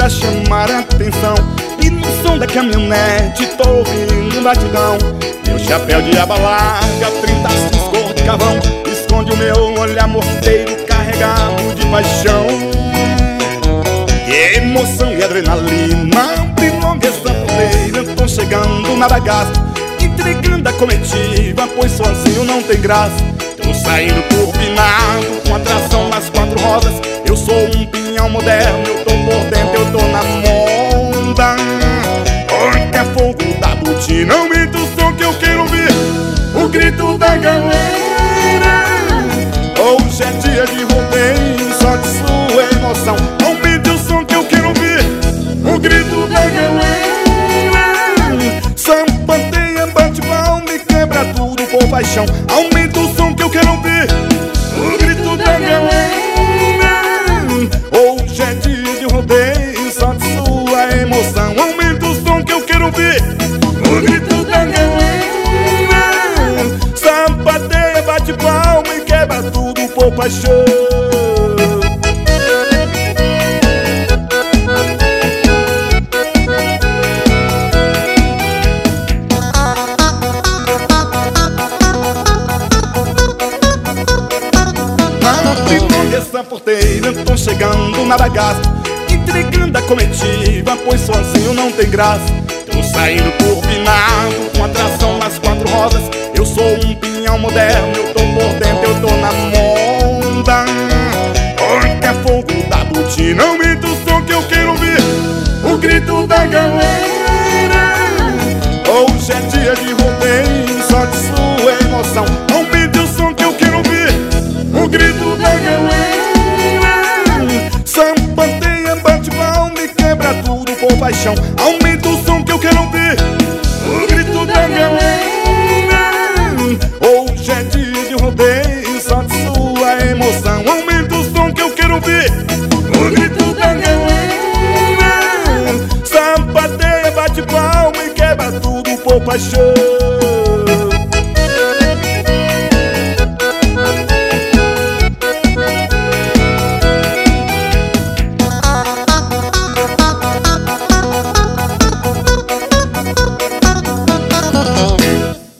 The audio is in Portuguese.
pra chamar a atenção. E no som da caminhonete tô ouvindo um batidão. Meu chapéu de aba larga, 36 cor de carvão, esconde o meu olhar morteiro carregado de paixão. Que emoção e adrenalina, brilhonga essa poleira. Tô chegando na bagaça, entregando a comitiva, pois sozinho não tem graça. Tô saindo turbinado, com atração nas quatro rodas. Eu sou um pinhão moderno, eu tô por dentro, eu tô na moda. Porque é fogo da botina, aumenta o som que eu quero ouvir, o grito da galera. Hoje é dia de rodeio, só de sua emoção. Aumente o som que eu quero ouvir, o grito da galera. Sampateia, bate palma e quebra tudo por paixão. Aumenta o som que eu quero ouvir, o grito da galera. Hoje é dia de rodeio, só de sua emoção. Aumenta o som que eu quero ouvir, o grito da galera. Sampateia, bate palma e quebra tudo por paixão. Essa porteira, tô chegando na bagaça, entregando a comitiva, pois sozinho não tem graça. Tô saindo turbinado, com atração nas quatro rodas. Eu sou um pinhão moderno, eu tô por dentro, eu tô na moda. Porque é fogo da botina, aumenta o som que eu quero ouvir, o grito da galera. Hoje é dia de rodeio, só de sua emoção. Aumenta o som que eu quero ouvir, o grito da galera. Sampateia, bate palma e quebra tudo por paixão. Aumenta o som que eu quero ouvir, o grito da galera. Hoje é dia de rodeio, só de sua emoção. Aumenta o som que eu quero ouvir, o grito da galera. Sampateia, bate palma e quebra tudo por paixão.